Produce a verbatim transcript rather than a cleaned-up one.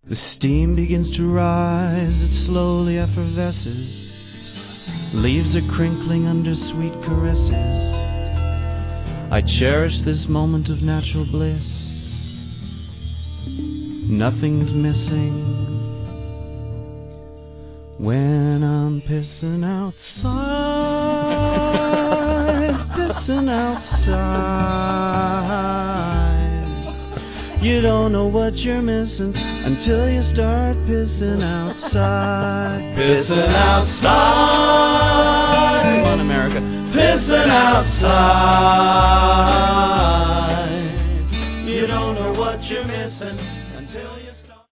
The steam begins to rise, it slowly effervesces. Leaves are crinkling under sweet caresses. I cherish this moment of natural bliss. Nothing's missing when I'm pissing outside, pissing outside. You don't know what you're missing until you start pissing outside. Pissing outside. Come on, America. Pissing outside.